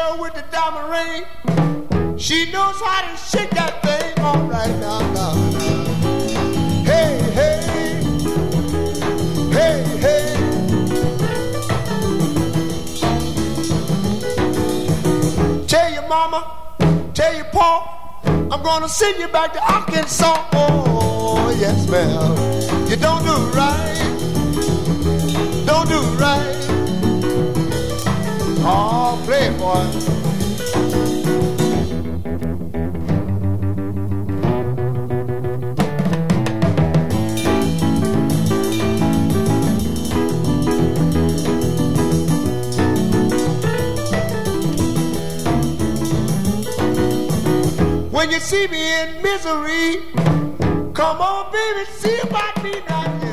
girl with the diamond ring. She knows how to shake that thing all right now, now. Hey, hey, hey, hey. Tell your mama, tell your pa, I'm gonna send you back to Arkansas. Oh, yes, ma'am. You don't do right, don't do right. Oh, play it, boy. When you see me in misery, come on, baby, see about me now.